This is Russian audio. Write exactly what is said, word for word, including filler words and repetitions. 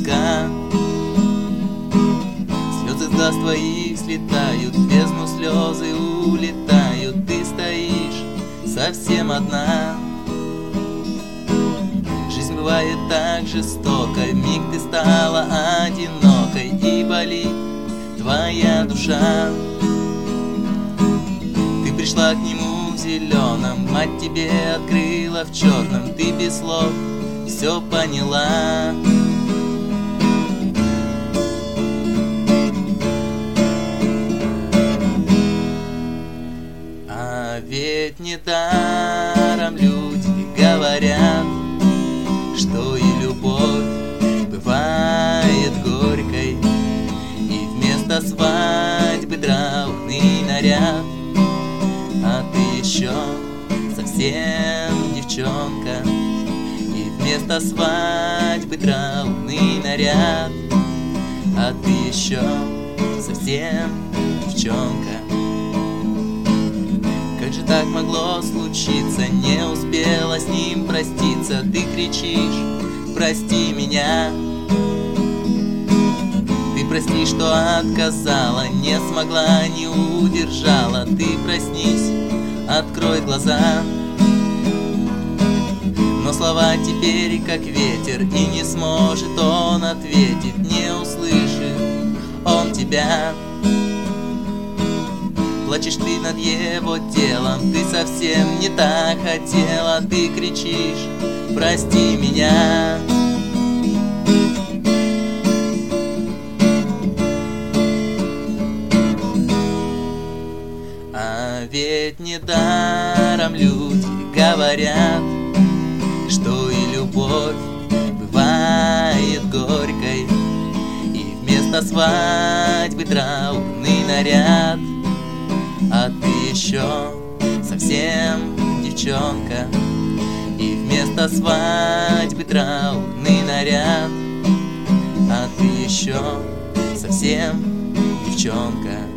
тоска. Слезы с глаз твоих слетают, в бездну слезы улетают. Ты стоишь совсем одна. Жизнь бывает так жестока, миг ты стала одинокой, и болит твоя душа. Ты пришла к нему в зеленом, мать тебе открыла в черном. Ты без слов все поняла. А ведь недаром люди говорят, что и любовь бывает горькой, и вместо свадьбы траурный наряд. А ты еще совсем девчонка, и вместо свадьбы траурный наряд. А ты еще совсем девчонка. Как же так могло случиться? Не успела с ним проститься. Ты кричишь: прости меня. Ты прости, что отказала, не смогла, не удержала. Ты проснись, открой глаза. Но слова теперь как ветер, и не сможет он ответить. Не услышит он тебя. Плачешь ты над его телом, ты совсем не так хотела. Ты кричишь: прости меня. А ведь недаром люди говорят, что и любовь бывает горькой, и вместо свадьбы траурный наряд. А ты еще совсем девчонка, и вместо свадьбы траурный наряд. А ты еще совсем девчонка.